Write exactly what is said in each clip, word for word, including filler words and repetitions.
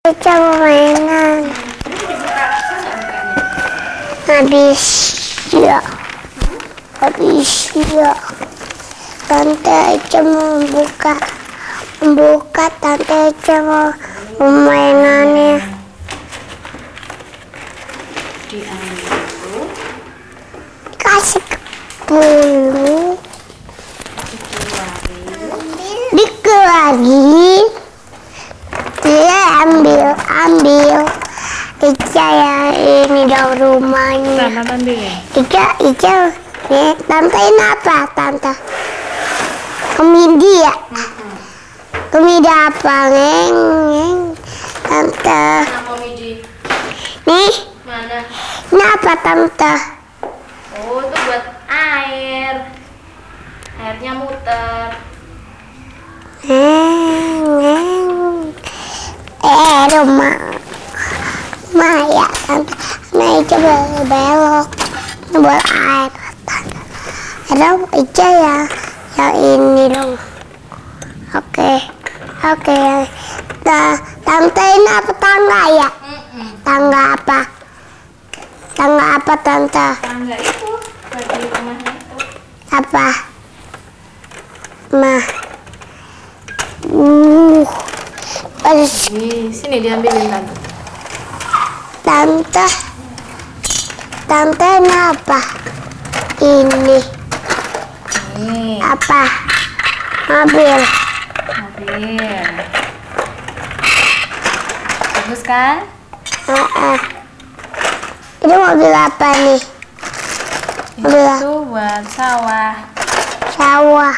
Ica mau mainan. Habis ya. Habis ya. Tante Ica mau buka. Buka Tante Ica mau mainannya. Diambil. Kasih ke bulu. Dikeluarin. Dia ambil, ambil. Ica ya ini dong rumahnya. Tante ambil ya? Ica, Ica, nih, tante ini apa tante? Komedi ya? Komedi apa, neng, neng? Tante. Mana komedi? Nih, Mana? ini apa tante? Oh, itu buat air. Airnya muter. Neng, neng. Eh, rumah. Rumah ya tante. Nah, Ica belok. Ini buat air. Tante. Ada Ica ya. Yang ini dong. Oke. Oke. Nah, tante ini apa tangga ya? Tangga apa? Tangga apa tante? Tangga itu bagi rumahnya itu. Apa? Mah. Uh. Harus Nih, sini diambilin tante. tante. Tante ini apa? Ini Nih, apa? Mobil. mobil. Bagus kan? Heeh. Ini mobil apa nih? Mobil Itu buat sawah. sawah.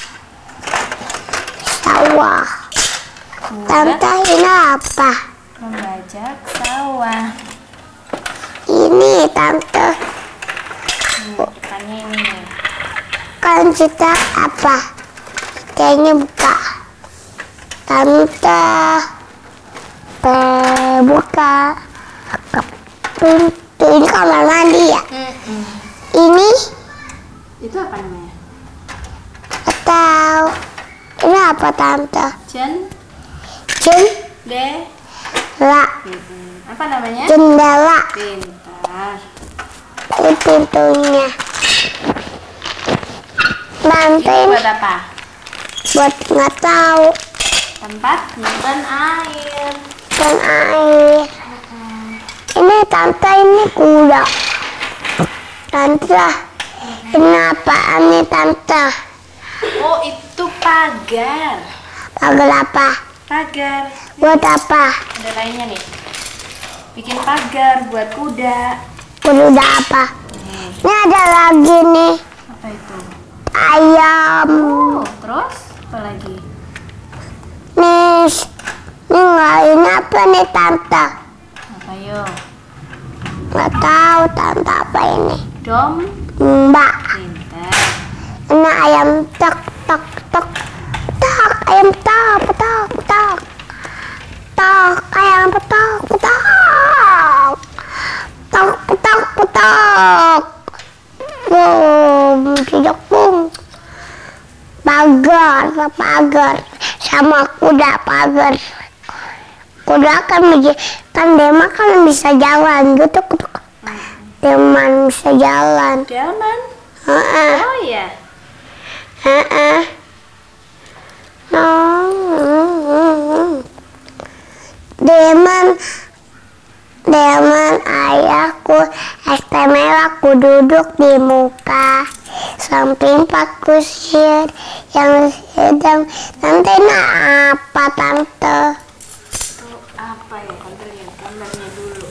Sawah. Buat Tante ini apa? membajak sawah. Ini tante. Hmm, bukannya ini. Kan kita apa? Kayaknya buka. Tante. Eh, buka. Pintu. Ini kamar mandi ya? Mm-mm. Ini Itu apa namanya? atau ini apa tante? Jen, Jendela. de, Mm-mm. Apa namanya? Jendela. Pintar. Ini pintunya. Tante Itu ini buat apa? buat nggak tahu. Tempat nyimpan air. Dan air. Ini tante ini kuda. Tante, ini apaan nih tante? Oh, itu pagar. Pagar apa? Pagar. Buat apa? Ada lainnya nih. Bikin pagar buat kuda. Kuda apa? Nih, Ini ada lagi nih apa itu? ayam. Oh, terus apa lagi? Nih, ini nggak ini apa nih tante? Apa yuk? Nggak tahu tante apa ini. Dom. Mbak, Pintar. ini ayam tek tek tek tek ayam tek tek tek tek ayam tek tek tek tek tek. Boom, tidak boom. Pagar, pagar, sama kuda pagar. Kuda kan bisa, kan Dema kan bisa jalan gitu. Deman bisa jalan. Delman. Heeh. Oh iya. Heeh. Oh. Deman, Deman ayahku istimewa, aku duduk di muka samping Pak Kusir yang sedang. Tante ini apa tante? Itu apa ya? Tante lihat gambarnya dulu.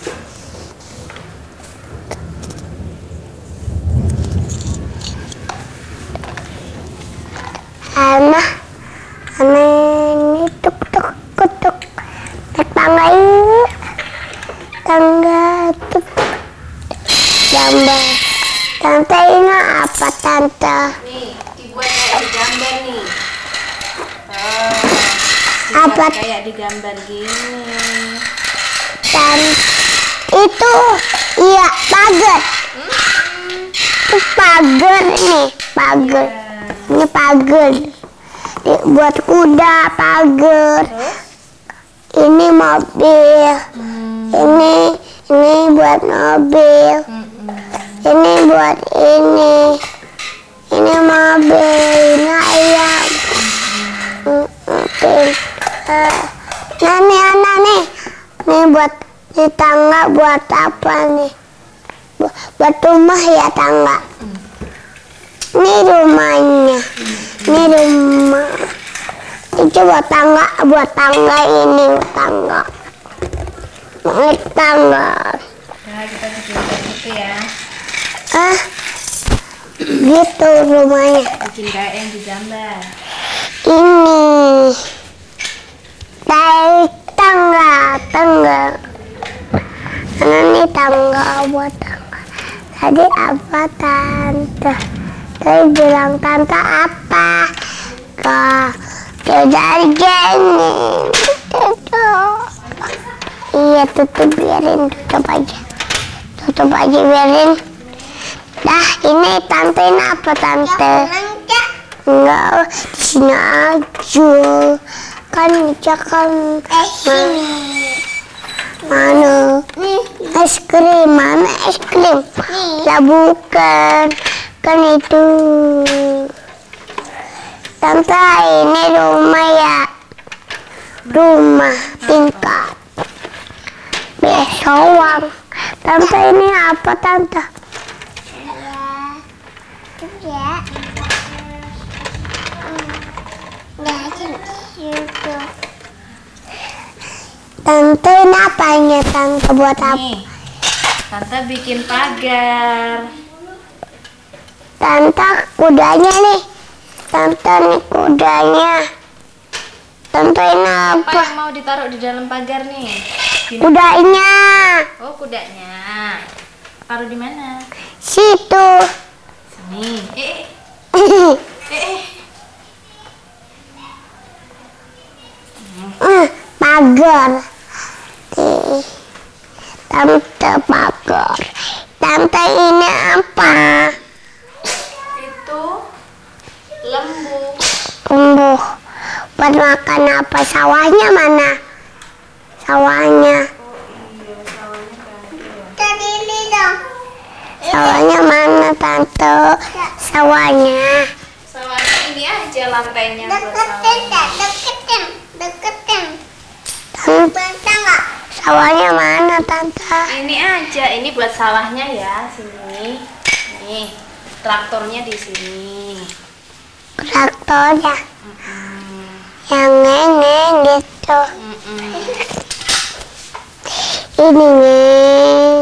Anak, anak ini tuk tuk kutuk. Naik tangga ini, tangga tuk. Gambar. Tante ini apa tante? Nih, dibuat kayak di gambar nih. Oh, Apa? dibuat kayak di gambar gini. Dan itu iya pagar. Itu pagar nih, pagar. Ya. Ini pagar. Buat kuda pagar. Terus? ini mobil. Hmm. Ini ini buat mobil. Mm-mm. Ini buat ini. Ini mobil. Ini ayam. Pintar. Nah nih anak nih. Nih buat ini tangga buat apa nih? Bu- Buat rumah ya tangga. Ini rumahnya. Ini rumah. Itu buat tangga, buat tangga ini tangga. Ini tangga. Nah, kita bikin kayak gitu ya. Ah, gitu rumahnya. Bikin kayak yang digambar. Ini dari tangga, tangga. Ini tangga buat tangga. Tadi apa tante? Tadi bilang tante apa? Kak, tidak gini. Tutup. Iya tutup biarin, tutup aja. Tutup aja biarin. Dah ini tante ini apa tante? Enggak, di sini aja. Kan kan es mana? Es krim, mana es krim? Lah bukan, kan itu. Tante ini rumah ya, rumah tingkat. Besok tante ini apa tante? Ya, tante ini apanya tante buat apa? Nih, tante bikin pagar. Tante kudanya nih, tante nih kudanya. Tante ini Apa apa? yang mau ditaruh di dalam pagar nih? Gini. Kudanya Oh, kudanya. Taruh di mana? situ. Sini. Eh, eh, eh, eh. Hmm, pagar. Nih, tante pagar. Tante ini apa? Itu lembu. Tumbuh. Buat makan apa? Sawahnya mana? Sawahnya. Tadi ini dong. Sawahnya mana tante? Sawahnya. Sawahnya ini aja lantainya buat Deketin, sawah. deketin, deketin. Tante nggak? Sawahnya mana tante? Ini aja, ini buat sawahnya ya, sini. Nih, traktornya di sini. Traktornya Mm-mm. yang ngeng gitu. Mm-mm. Ini nih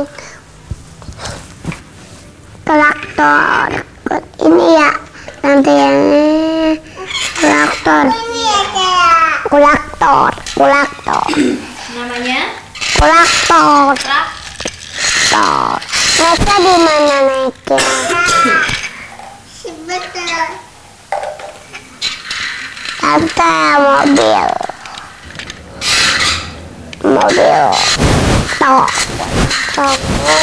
traktor. Ini ya nanti yang traktor. Traktor, traktor, Namanya traktor, trak. traktor. Naiknya di mana naiknya? Tante mobil, mobil, tok, tok.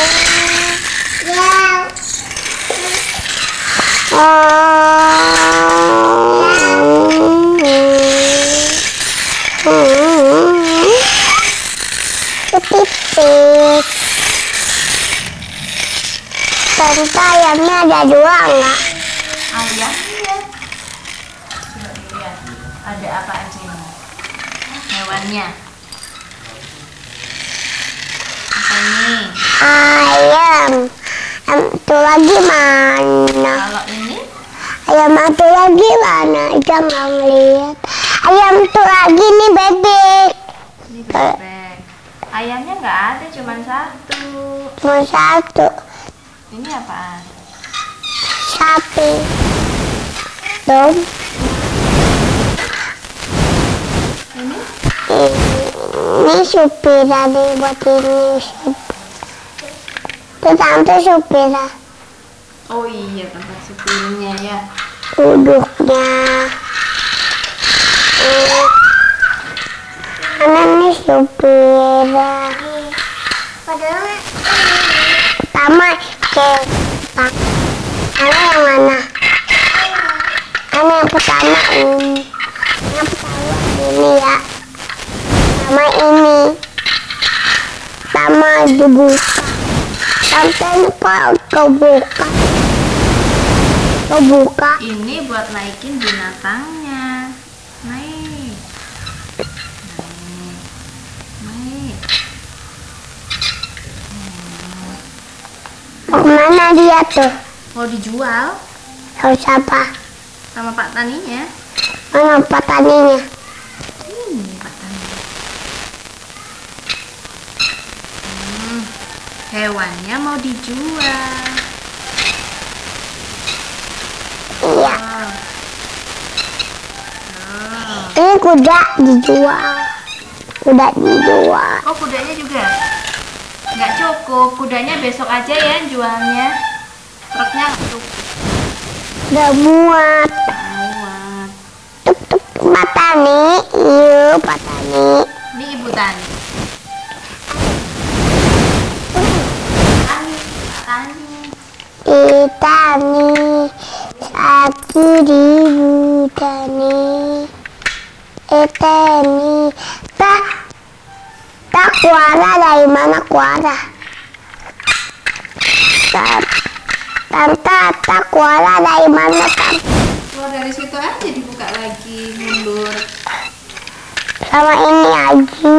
Tipis. Tante ayamnya ada dua nggak? Ayam ya. Coba dilihat. Ada apa aja ini? Hewannya. Apa ini? Ayam. Ayam itu lagi mana? Kalau ini? Ayam itu lagi mana? Jangan lihat. Ayam itu lagi nih bebek. Ini bebek. Ayamnya nggak ada, cuma satu. Cuma satu. Ini apaan? Sapi. Dom. Ini? Ini supir tadi buat ini. Itu tante supir. Oh iya, tempat supirnya ya. Duduknya. Mana nih supir? Pertama ke Pak. Mana yang mana? Mana yang pertama ini? Yang pertama ini ya. Yang sama ini, sama dibuka, sampai kok kebuka, kebuka. Ini buat naikin binatangnya. Naik. Naik. Naik. Mau kemana dia tuh? Mau dijual Sama siapa? sama Pak Taninya. Mana petaninya? Ini Pak Tani. Hmm, hewannya mau dijual. Iya. Oh. Oh. Ini kuda dijual. Kuda dijual. Oh, kudanya juga? Nggak cukup, kudanya besok aja ya jualnya. Truknya nggak cukup. Udah muat. Muat. Tuk tuk Pak Tani. Iya Pak Tani. Ini Ibu Tani. Tani, Tani. Eh Tani. Aku ribu Tani. Eh Tani. Tak. Tak kuara dari mana kuara? Tak. Tante, tak kuara dari mana tante? Keluar dari situ aja dibuka lagi, mundur. Sama ini aja.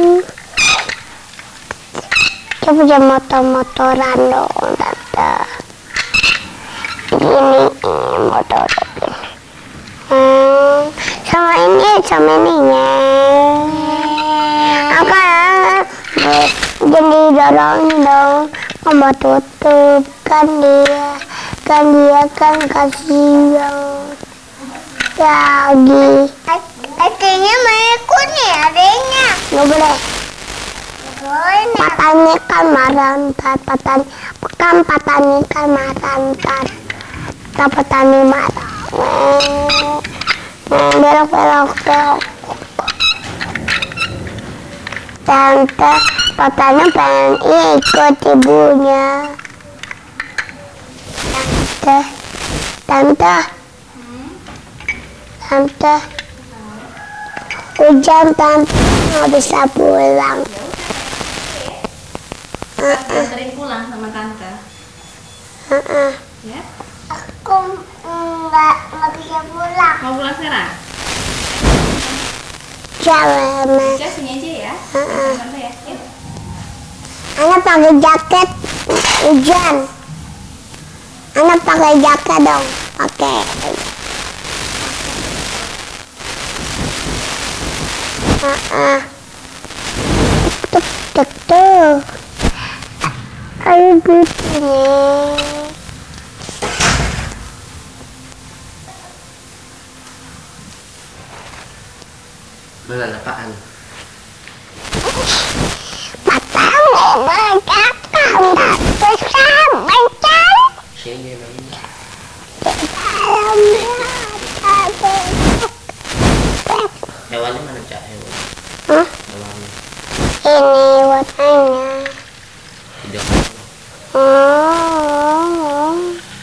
Dia punya motor-motoran dong tante. Ini, ini motor. Hmm, sama ini, sama ininya. Akan jadi dorong dong. Mama tutup kan dia, kan dia kan kasihan. Lagi. Adanya mau ikut nih adanya. Nggak boleh. Patani kan marantat, patani kan patani kan marantat. Tak patani marah. Belok belok belok. Tante, patani pengen ikut ibunya. Tante, tante, tante. Hujan tante nggak bisa pulang. Kita sering pulang sama tante. Uh-uh. Ya? Aku nggak nggak bisa pulang. Mau pulang sekarang? Jangan. Udah sini aja ya. Uh-uh. Tante ya. Yuk. Anak pakai jaket hujan. Anak pakai jaket dong. Pakai. Uh-uh. Tuk tuk tuk. Ayo gitu nih. Belan apaan? Patang mengatakan tak bisa mencari Sini namanya. dalamnya ada. Hewannya mana cak hewan? Hah? Hewannya. Ini warnanya. Tidak. Oh.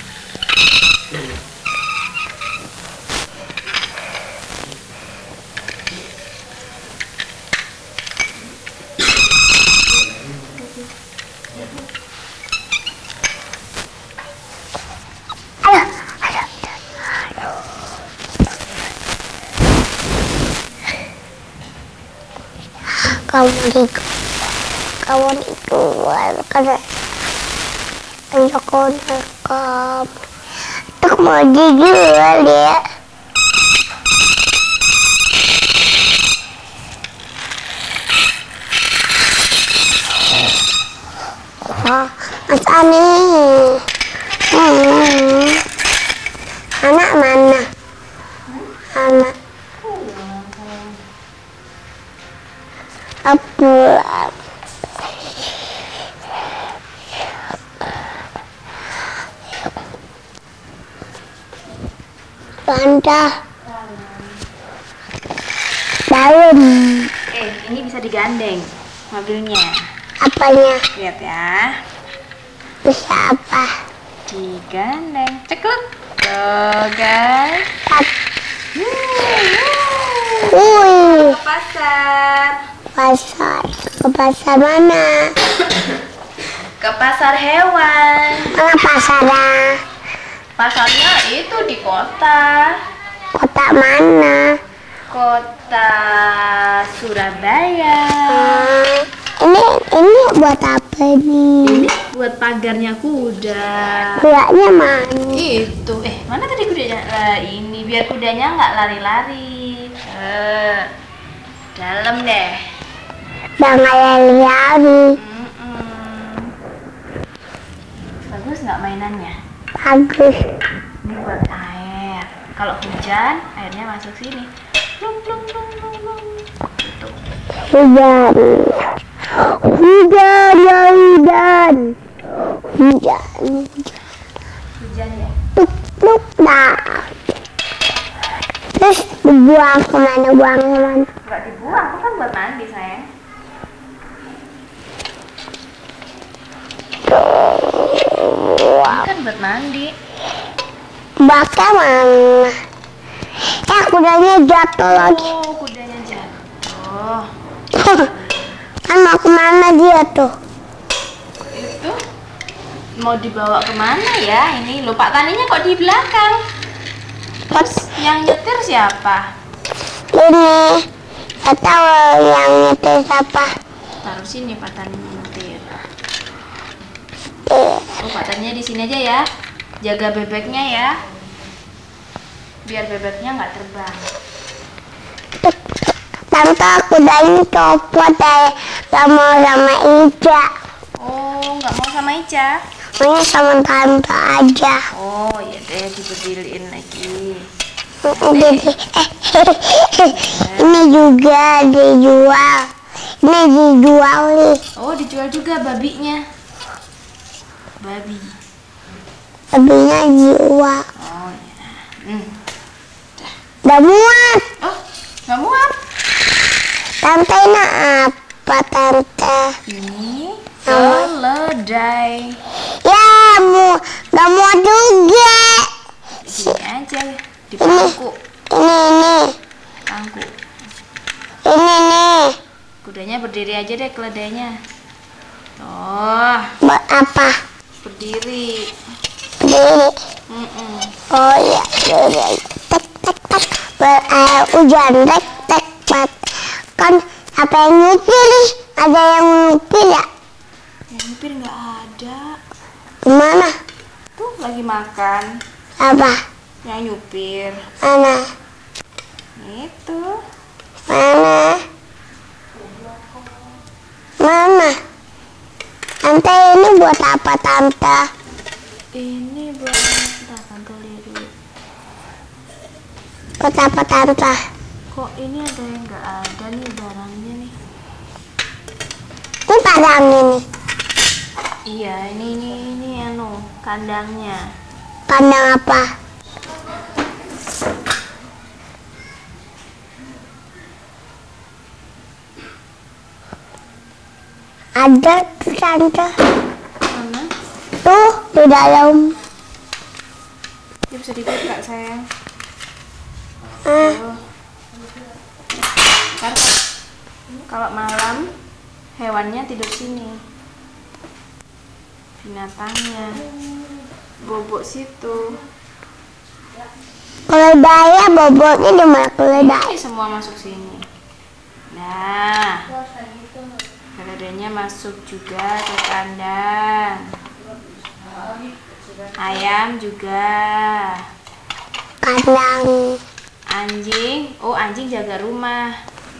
Aduh, aduh, aduh. Kamu di kamu di luar karena aku nekam. Tak mau dijual ya. Ah, Mas Ani. Hmm. Anak mana? Anak. Apa? Tante. Daun. Eh, ini bisa digandeng mobilnya. Apanya? Lihat ya. Bisa apa? Digandeng. Ceklek. Tuh, guys. Tak. Wuh, Wih. ke pasar. pasar. Ke pasar mana? Ke pasar hewan. Mana pasarnya? Pasarnya itu di kota. Kota mana? Kota Surabaya. Hmm, ini ini buat apa nih? Ini buat pagarnya kuda. Kudanya mana? Itu, eh mana tadi kudanya? Lah ini biar kudanya nggak lari-lari. Eh, dalam deh. Udah nggak lari-lari. Mm-mm. Bagus nggak mainannya? Bagus. Ini buat air. Kalau hujan, airnya masuk sini. Plung plung plung plung plung. Gitu. Hujan. Hujan ya hujan. Hujan. Hujan ya. Tuk tuk dah. Terus dibuang kemana? Buang kemana? Nggak dibuang, itu kan buat mandi sayang. Ini kan buat mandi. Bakal mana? Eh kudanya jatuh lagi. Oh, kudanya jatuh. Kan mau kemana dia tuh? Itu mau dibawa kemana ya? Ini loh, Pak Taninya kok di belakang? Terus yang nyetir siapa? Ini. Gak tahu yang nyetir siapa. Taruh sini Pak Taninya nyetir. Eh, Oh, Pak Taninya di sini aja ya. Jaga bebeknya ya. Biar bebeknya nggak terbang. Tante kuda ini copot deh. Gak mau sama Ica. Oh, nggak mau sama Ica? Maunya sama tante aja. Oh, ya deh, diberdiriin lagi. Jadi, eh, ini juga dijual. Ini dijual nih. Oh, dijual juga babinya. Babi. Babinya dijual. Oh, ya. Hmm. Udah muat. Oh, nggak muat. Tante ini apa tante? Ini keledai. Ya mu, gak muat juga. Di sini aja, di pangku. Ini ini, Pangku. ini nih. Kudanya berdiri aja deh keledainya. Oh, Buat apa? berdiri. Berdiri. Mm-mm. Oh iya, berdiri. Tek tek tek. Berair hujan tek tek tek. Kan apa yang nyupir nih? Ada yang nyupir ya? Yang nyupir nggak ada. Gimana? Tuh lagi makan. Apa? Yang nyupir. Mana? Itu. Mana? Mana? Tante ini buat apa tante? Ini buat kita tante lihat. Buat apa tante? Kok ini ada yang nggak ada nih barangnya nih? Ini padang ini. Iya, ini ini ini anu kandangnya. Kandang apa? Ada tuh tante. Mana? Tuh di dalam. Dia bisa dibuka sayang. Ah, Tuh. Ntar kalau malam hewannya tidur sini. Binatangnya bobok situ. keledai bobotnya di mana keledai? Ini semua masuk sini. Nah, keledainya masuk juga ke kandang. Ayam juga. Kandang. Anjing, oh anjing jaga rumah.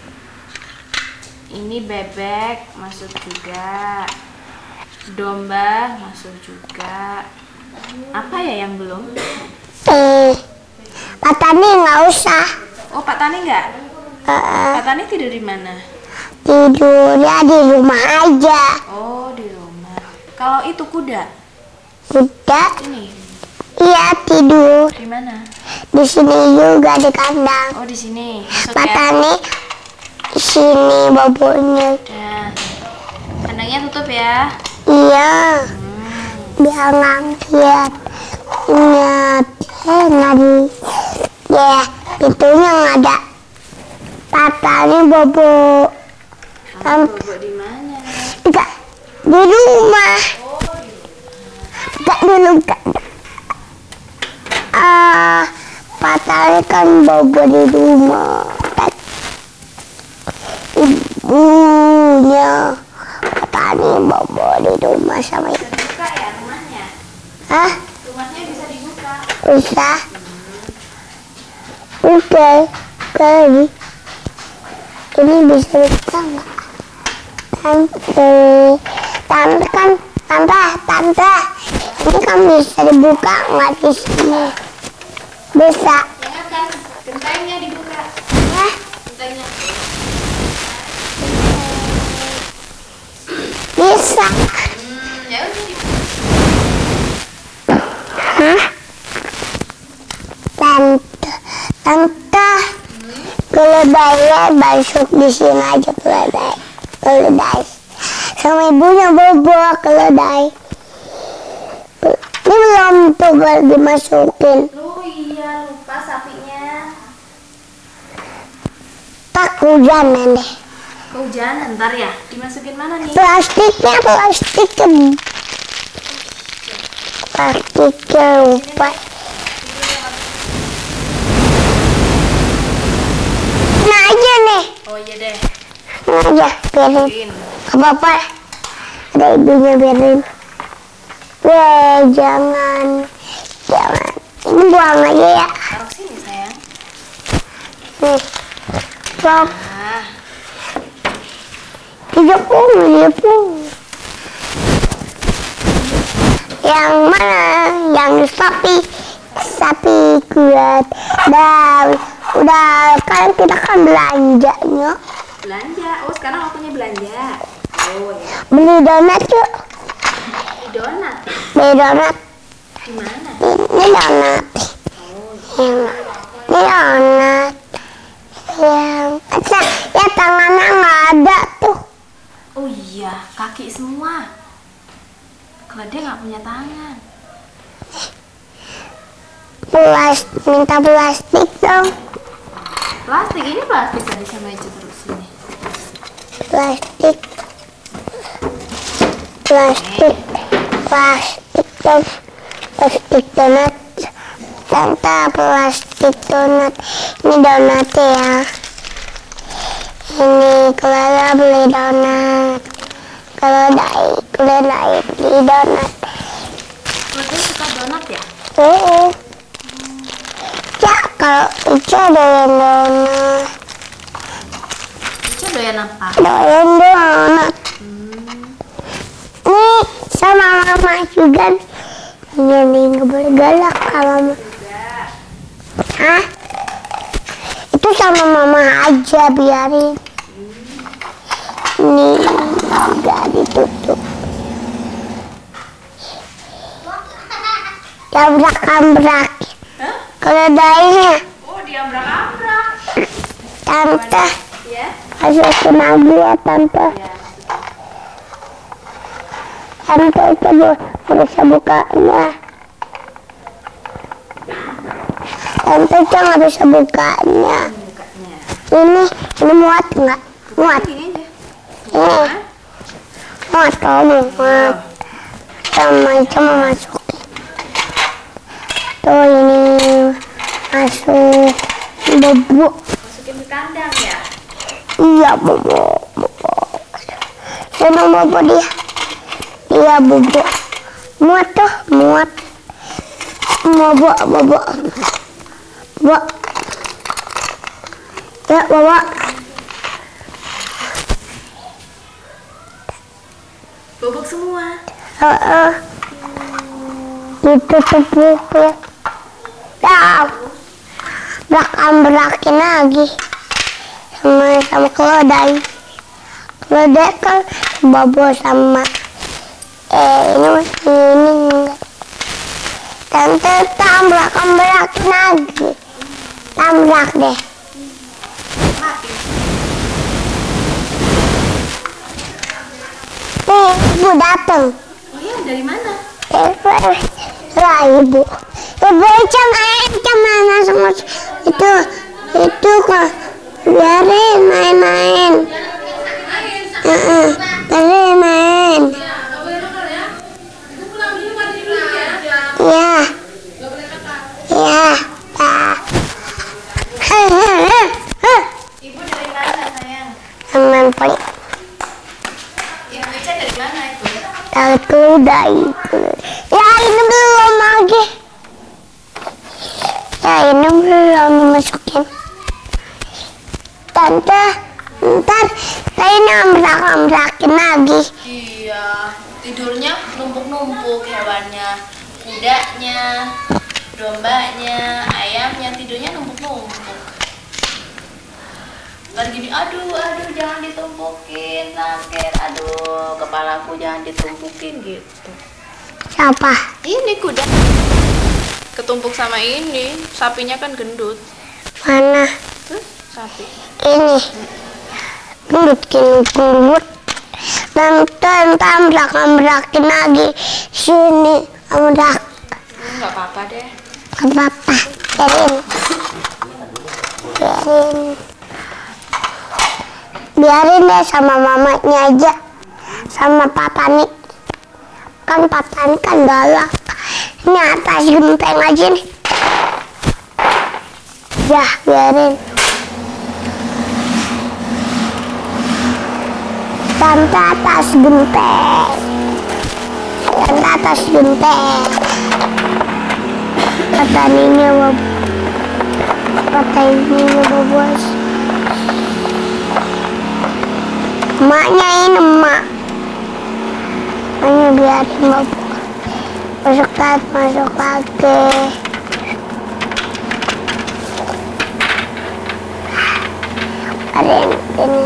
Ini bebek masuk juga. Domba masuk juga. Apa ya yang belum? Eh, Pak Tani nggak usah. Oh, Pak Tani nggak? Eh, Pak Tani tidur di mana? tidurnya di rumah aja. Oh, di rumah. Kalau itu kuda, Kuda, ini iya tidur di mana? di sini juga di kandang. Oh, di sini. Masuk Pak ya. Tani di sini bobotnya. Nah, kandangnya tutup ya. Iya, Hmm. biar ngeliat. Ingat, eh nggak di, ya pintunya nggak ada. Pak Tani bobo. Tante Bobo di mana? enggak di rumah. Enggak dulu enggak. Ah, Patali kan bobo di rumah. Ibunya Patali bobo di rumah sama ibu. Bisa dibuka ya rumahnya? Hah? Rumahnya bisa dibuka. Bisa? Oke, kali ini bisa buka nggak? Tante, tante kan, tante, tante, ini kan bisa dibuka nggak di sini? Bisa? Jangan kan gentengnya dibuka. Hah? Gentengnya. Bisa? Hmm, ya udah dibuka. Hah? Tante, tante, keledainya masuk di sini aja keledai, keledai. Sama ibunya bobo keledai. Ini belum tuh gak dimasukin. Oh iya, lupa sapinya. Tak hujanan deh. Kehujanan ntar ya. Dimasukin mana nih? Plastiknya, plastiknya. Plastiknya lupa. Nah aja nih. Oh iya deh. Nah aja, biarin. Bikin. Gak apa-apa. Ada ibunya biarin. Weh, jangan. Jangan. Ini buang aja ya. Taruh sini sayang. Nih. Plok. Nah, Dijepung, dijepung. Yang mana? Yang sapi. Sapi kuat. Dan udah kan kita kan belanjanya. belanja. Oh sekarang waktunya belanja. Oh ya. Beli donat yuk. Di donat. Beli donat. Di mana? Ini donat. Yang ini donat. Yang ya, ya tangannya nggak ada tuh. Oh iya, kaki semua. Kalau dia nggak punya tangan. Plastik, minta plastik dong. Plastik ini plastik tadi sama Ica terus ini. Plastik. Plastik. Plastik dong. Plastik donat. Tante plastik donat. Ini donat ya. Ini Clara beli donat. Keledai, keledai beli donat. Kalau dia suka donat ya? Uh, ya kalau Ica doyan donat, Ica doyan apa? doyan donat. Nih sama mama juga. Jadi nggak boleh galak sama mama. Hah? Itu sama mama aja biarin. Nih nggak ditutup. Labrak-labrak. Hah? Keledainya. Oh dia abrak-abrak. Tante, Ya? masukin lagi ya tante. Ya. Tante itu bu- bisa bukanya. Tante itu nggak bisa bukanya. Bukanya. Ini, ini muat nggak? Muat. Gini aja. Ini, muat kamu muat. Sama itu mau masukin. Tuh ini masuk bobo. Masukin ke kandang ya? Iya bobo, bobo. Senang bobo dia. Iya bobo. Muat tuh, muat. Bobo, bobo. Bobo. Ya bobo. Bobok semua. Heeh. Ditutup buku. Ya. Berak-berakin lagi. Sama sama keledai. Keledai kan bobo sama eh ini masih ini enggak. Tante tambrak-berakin lagi. Tambrak deh. Mati. Nih, ibu datang. Oh iya dari mana? Lah ibu. Ibu Ica main kemana sama itu itu kok biarin main-main. Heeh. Tadi main. Ya. Ya. Ah. Ibu dari mana sayang? Teman paling Ibu Ica dari mana itu? tahu dari itu. Ya ini belum lagi. Ya ini belum dimasukin. Tante, ntar saya nambrak-nambrakin lagi. Iya, tidurnya numpuk-numpuk hewannya, kudanya, dombanya, ayamnya tidurnya numpuk-numpuk. Ntar gini, aduh, aduh, jangan ditumpukin, sakit, aduh, kepalaku jangan ditumpukin gitu. Siapa? Ini kuda ketumpuk sama ini, sapinya kan gendut. Mana? Terus sapi. Ini. Gendut, gendut, gendut. Dan tambrak-nambrakin lagi. Sini, nambrak. Hmm, nggak apa-apa deh. Gak apa-apa. Biarin. Biarin. Biarin deh sama mamanya aja. Sama papani. Kan papani kan galak. Ini atas genteng aja nih. Ya, biarin. Tante atas genteng. Tante atas genteng. Kata ini mau. Kata ini mau bos. Maknya ini emak. Maknya biarin mau. Masuk lagi, masuk lagi. Ada yang ini.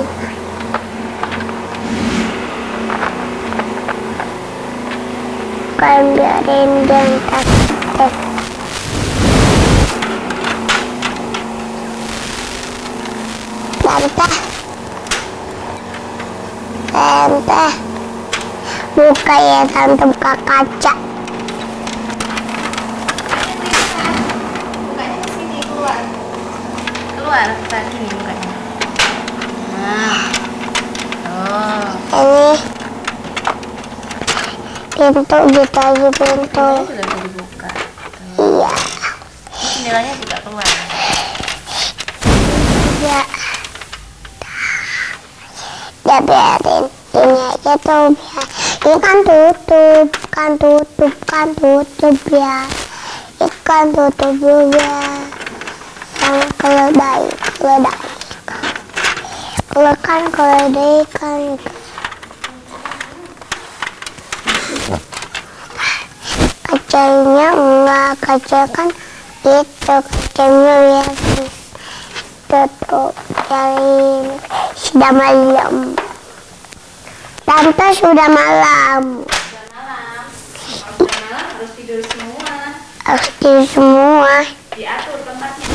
Kalian biarin dan takut. Tante. Tante. Buka ya tante, buka kaca. Bukanya ke sini keluar. Keluar tadi nih bukanya. Nah. Oh. Ini pintu gitu aja pintu. Ini sudah bisa dibuka. Iya. Jendelanya juga keluar. Ya. Ya biarin ini aja tuh biar. Ini kan tutup, kan tutup, kan tutup ya. Ikan tutup juga. Yang keledai, keledai. Kalau kan keledai kan. Kacanya enggak, kaca kan itu kacanya ya tutup dari sudah malam. Tante sudah malam. Sudah malam. Kalau sudah malam harus tidur semua. Harus tidur semua. Diatur tempatnya.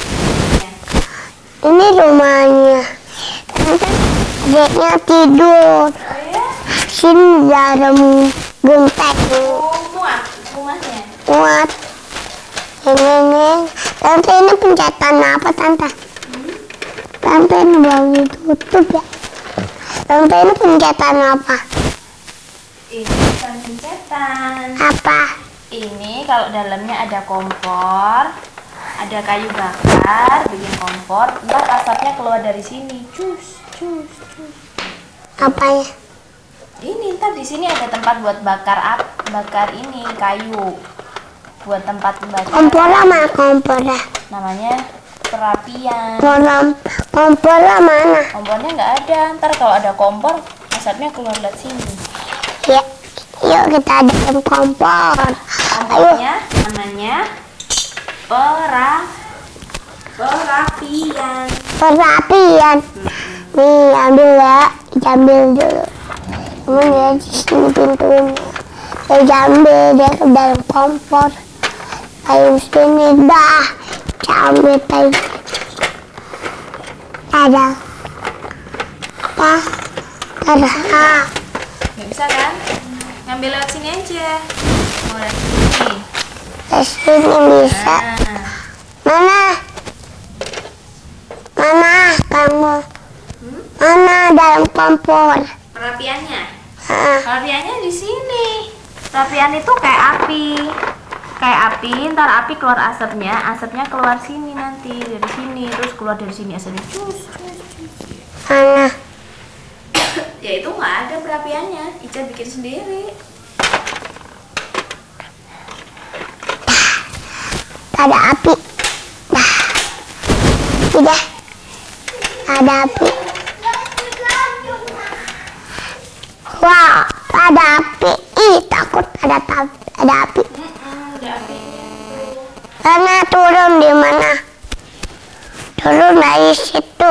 Ini rumahnya. Tante adiknya tidur. Oh ya? Sini dalam genteng. Oh, muat rumahnya. Muat. Ini nih. Tante ini pencetan apa tante? Tante ini belum ditutup ya. Tante ini pencetan apa? Ini bukan pencetan. Apa? Ini kalau dalamnya ada kompor, ada kayu bakar, bikin kompor. Ntar asapnya keluar dari sini. Cus, cus, cus. Apanya? Ini ntar di sini ada tempat buat bakar ap, bakar ini kayu. Buat tempat bakar. Kompor mana kompornya? Namanya perapian. Kompor, kompornya mana? Kompornya nggak ada. Ntar kalau ada kompor, asapnya keluar dari sini. Ya, yuk kita adain kompor. Ayo, Kompornya namanya pera perapian. perapian. Nih, ambil ya. Ambil dulu. Ini ya di sini pintunya. Saya ambil dia ke dalam kompor. Ayo sini dah. Ambil tadi. Ada. Apa? Ada. Nggak bisa kan? Ngambil lewat sini aja. Mau lewat sini. Ke sini bisa. Nah, Mana? Mana kamu? Mana dalam kompor? Perapiannya? Heeh. Perapiannya di sini. Perapian itu kayak api. Kayak api, ntar api keluar asapnya, asapnya keluar sini nanti dari sini, terus keluar dari sini asapnya cus, cus, cus. Mana? Ya itu nggak ada perapiannya, Ica bikin sendiri. Ada api. Dah. Udah. Ada api. Wah, ada api. Ih, takut ada ta- ada api. Mm-mm, ada apinya. Karena turun di mana? Turun dari situ.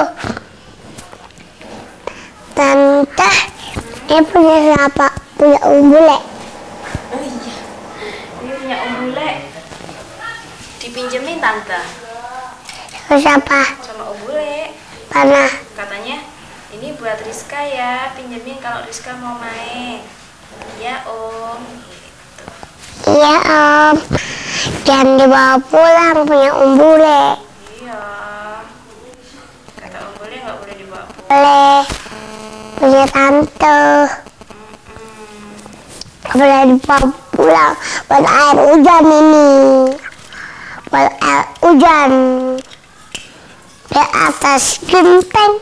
Tante, ini punya siapa? Punya Om Bule. Oh iya, ini punya Om Bule. Dipinjemin tante Terus siapa? sama Om Bule. Mana? Katanya ini buat Rizka ya, pinjemin kalau Rizka mau main. Ya Om. Gitu. Iya Om. Jangan dibawa pulang punya Om Bule. Iya. Kata Om Bule nggak boleh dibawa pulang. Boleh. Punya tante. Mm-mm. Nggak boleh dibawa pulang. Buat air hujan ini. Buat air hujan. Di atas genteng.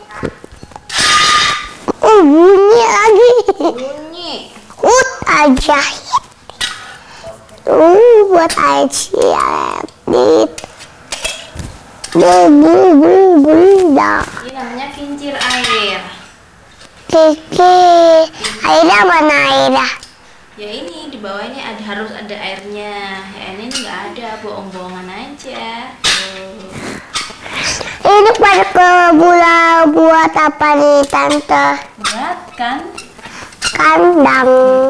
Oh, bunyi lagi. Bunyi. Ut aja. Uh, buat air cialet. Bu, bu, bu, dah. Ini namanya kincir air. Kiki. Airnya mana airnya? Ya ini di bawah ini ada harus ada airnya. Ya ini nggak ada, bohong-bohongan aja. Tuh. Ini pada ke bola buat apa nih tante? Berat kan? Kandang.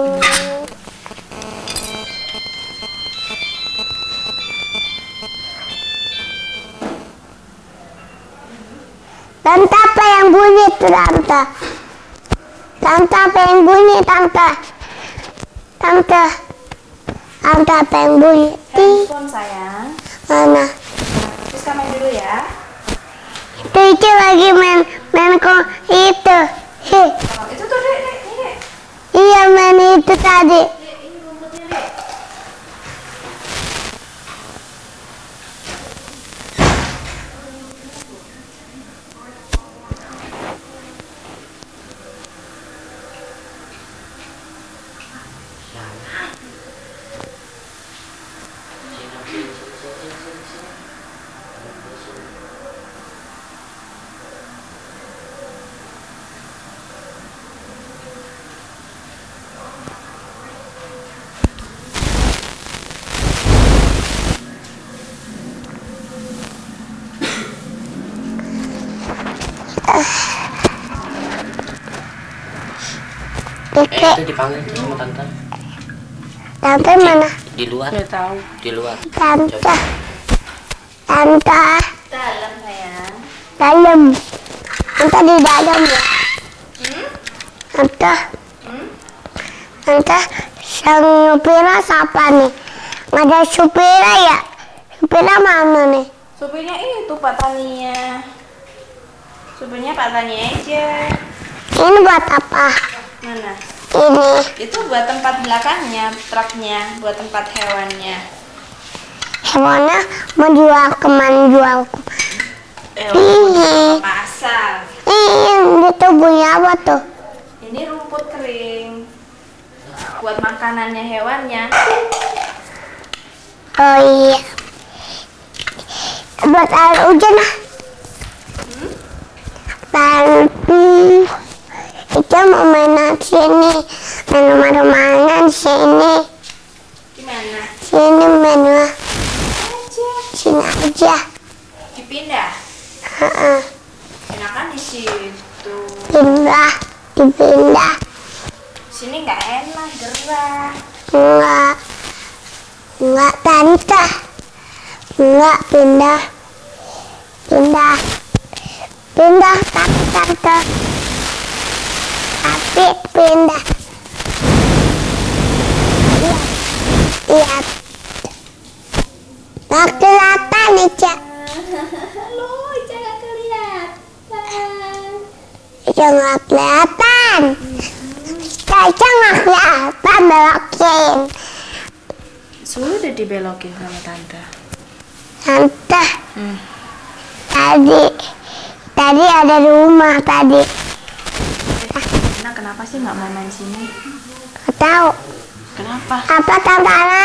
Tante apa yang bunyi tuh tante? Tante apa yang bunyi tante? Tante. Tante apa yang bunyi? Ih, Handphone sayang. mana? Terus kamu main dulu ya. Itu Ica lagi main main kok itu. Hi. Oh, itu tuh dek, dek, ini dek. Iya main itu tadi. Dek, ini rumputnya dek. Eh Dike, itu dipanggil tuh sama tante. tante mana? Di luar. Udah tahu. Di luar. Tante. Tante Dalam sayang. dalam. Tante di dalam ya. Hmm? Tante, Hmm? tante sang supirnya siapa nih? Nggak ada supirnya ya? Supirnya mana nih? Supirnya itu Pak Tania. Supirnya Pak Tania aja. Ini buat apa? Mana? Ini. Itu buat tempat belakangnya, truknya, buat tempat hewannya. Hewannya mau jual kemana jual? Hewan Ih. ke pasar. Ih, itu bunyi apa tuh? Ini rumput kering. Buat makanannya hewannya. Oh iya. Buat air hujan ah. Hmm? Tapi kita mau mainan sini, main rumah-rumahan sini, Gimana? sini main rumah, Aja. sini aja. Dipindah. Heeh. Enakan di situ. Pindah, dipindah, Sini nggak enak, gerah. enggak, enggak tante, enggak pindah, pindah, pindah tante, tante. Tapi pindah. Iya, iya. Nggak kelihatan nih cak. Halo, jangan kelihatan. Jangan nggak kelihatan belokin. Sudah dibelokin sama tante. Tante, Hmm. tadi, tadi ada di rumah tadi. Nah, kenapa sih nggak mau main sini? Nggak tahu. Kenapa? Apa Tante Ana?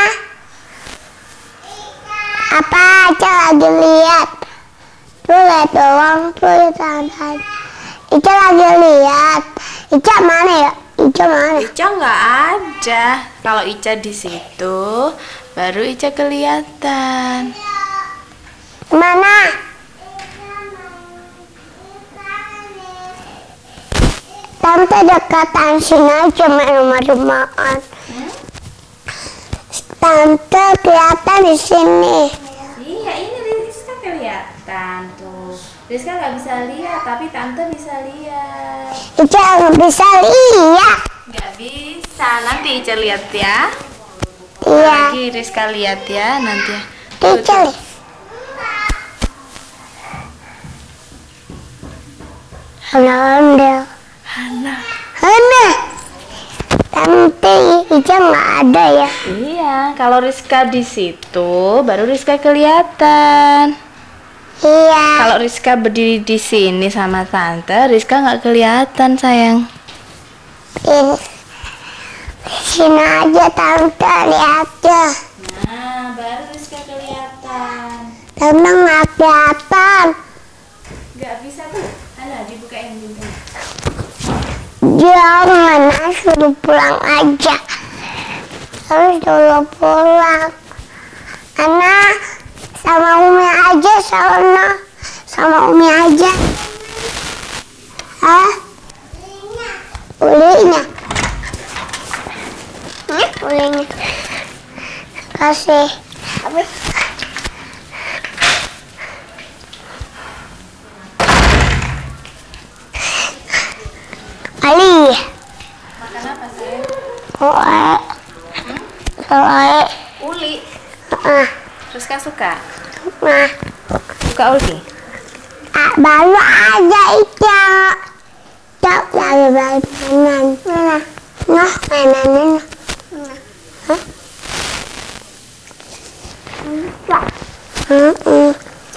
Apa aja lagi lihat? Tuh lihat doang, tuh lihat Tante. Ica lagi lihat. Ica mana ya? Ica mana? Ica nggak ada. Kalau Ica di situ, baru Ica kelihatan. Mana? Tante dekatan sini aja main rumah-rumahan. Tante kelihatan di sini. Iya, ini Rizka kelihatan tuh. Rizka nggak bisa lihat, tapi tante bisa lihat. Ica nggak bisa lihat. Nggak bisa, nanti Ica lihat ya. Iya. Lagi Rizka lihat ya nanti. Ica lihat. Hana, Hana. Hana. Tante Ica nggak ada ya. Iya, kalau Rizka di situ, baru Rizka kelihatan. Iya. Kalau Rizka berdiri di sini sama tante, Rizka nggak kelihatan sayang. Ini. Sini aja Tante lihat aja. Nah, baru Rizka kelihatan. Tante nggak kelihatan. Nggak bisa tuh. Hana, dibukain dulu. Jangan, suruh pulang aja. Harus dulu pulang. Anak sama Umi aja sana. Sama Umi aja. Hah? Ulinya. Ini ulinya. Kasih. Habis. Ali. Makan apa sayang? Soe. Soe. Uli. Ah, Rizka suka? nah. Suka uli? Ah, baru aja Ica. Cok lagi balik mainan. Mana? Nah, mainannya nah. Hah? Enggak. Hmm.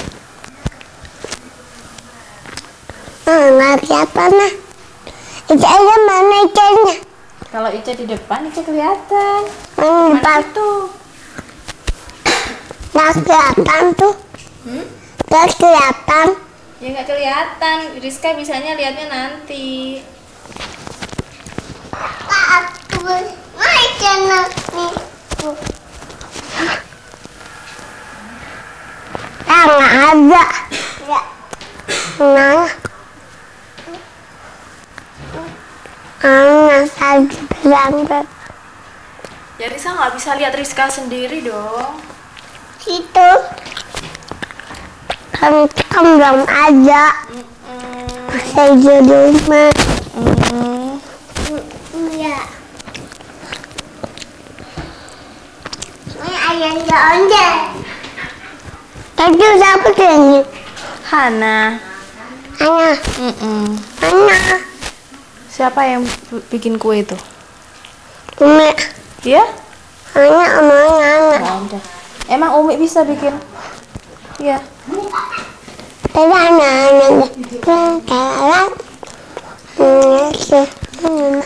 Ah, nggak kelihatan nah. Ica aja mana Icanya? Kalau Ica di depan, Ica kelihatan. Mana Mana depan? itu? Nggak kelihatan tuh. Hmm? Nggak kelihatan. Ya nggak kelihatan. Rizka bisanya lihatnya nanti. Aku mai channel nih. Ah, nggak ada. Ya. Nah. Ah, tadi berangkat Ya Rizka nggak bisa lihat Rizka sendiri dong. situ. Kan kan belum ada. Saya di rumah. Iya. Ini ayam onde. Tadi udah apa ini? Hana. Ana, Mm-mm. Ana, Siapa yang b- bikin kue itu? Umi, Dia? Ana, Ana, Ana. Nggak ada. Emang Umi bisa bikin? Iya. Tadi Ana, Ana, Ana, Ana,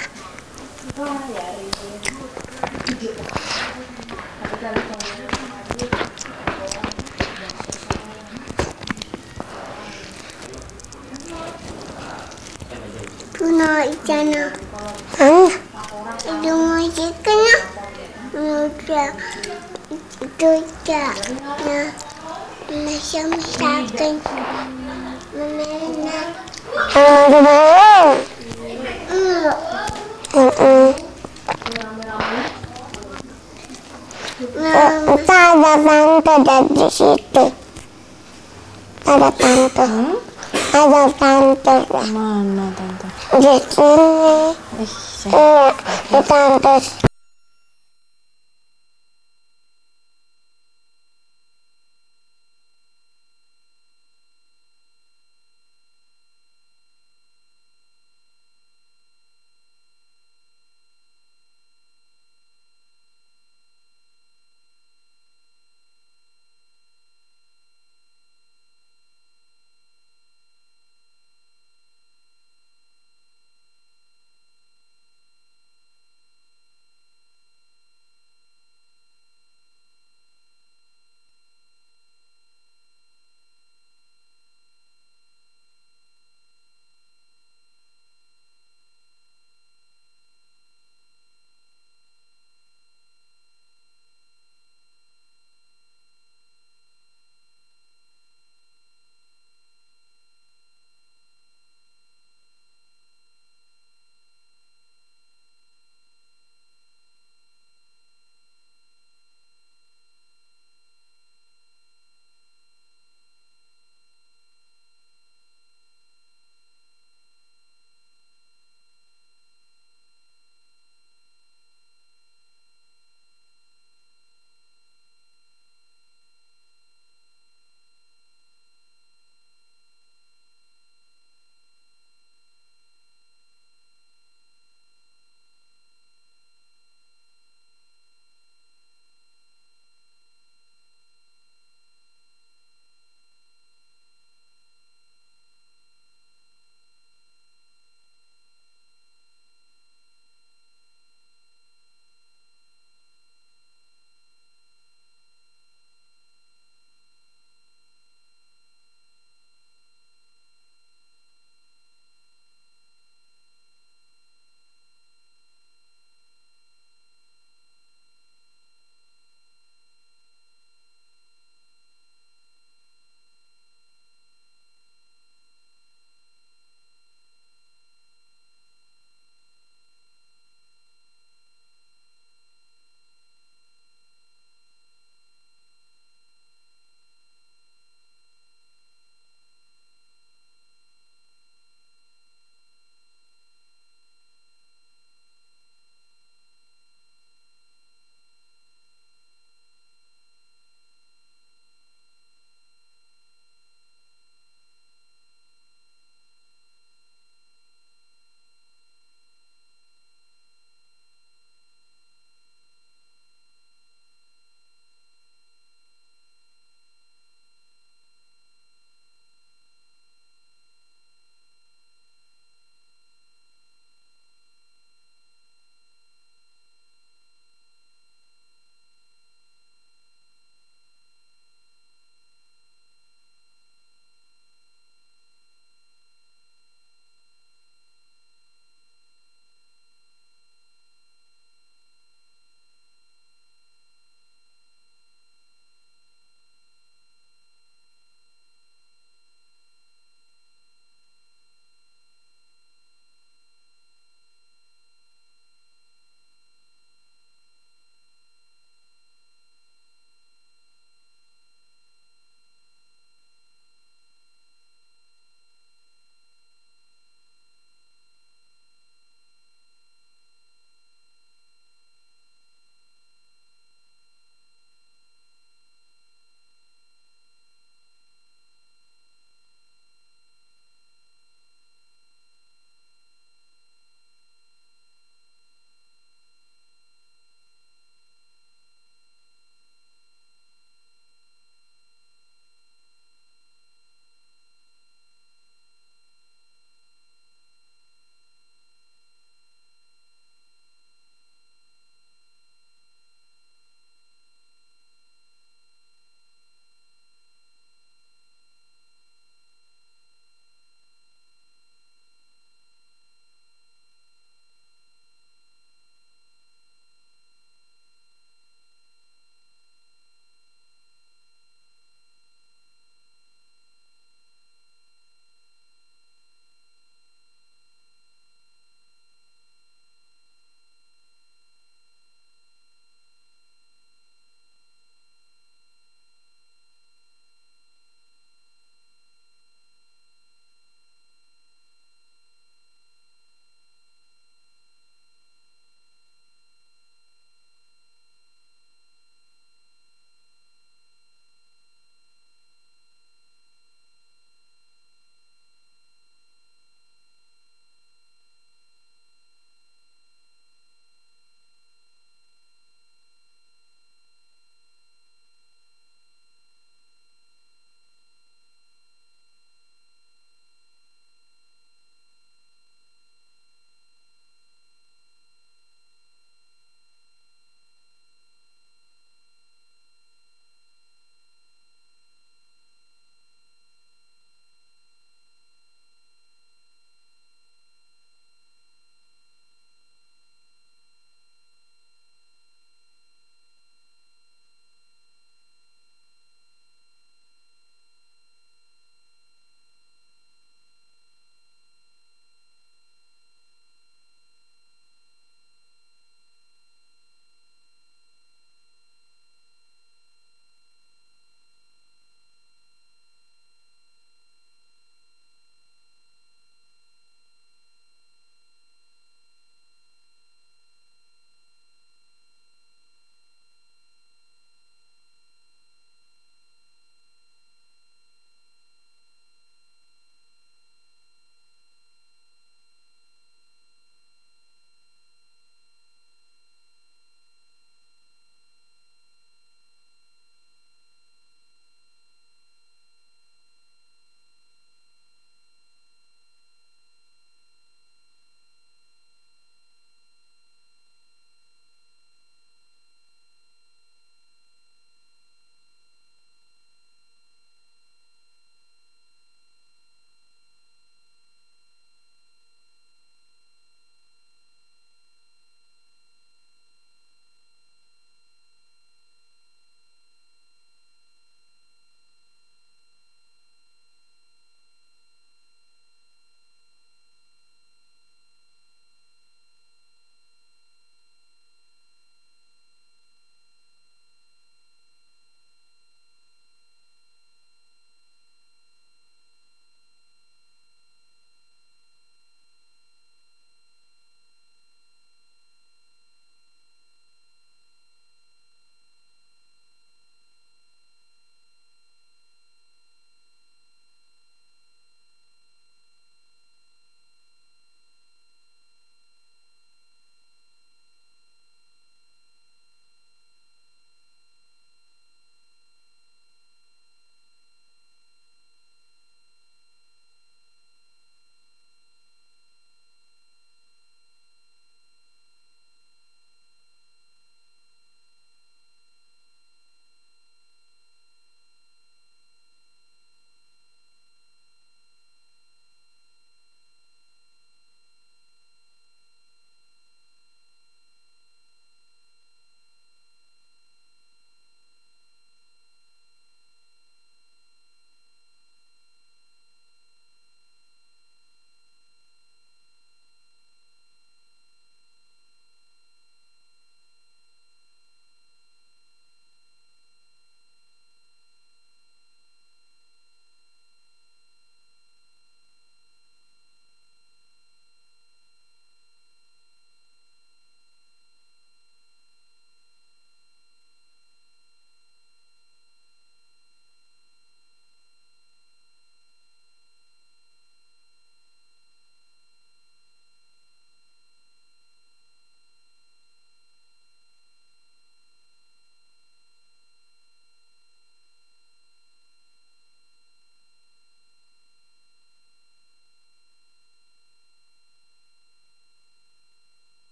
Tuna ikan. Ana, itu mau ikan ya? Udah, itu ikan. Nah, masih masakan. Mana? Ah, benar. Hmm. Kita ada tante dari situ. Ada tante. Hmm? Ada tante Mana tante? di sini. Ih, sayang. Iya, di tante.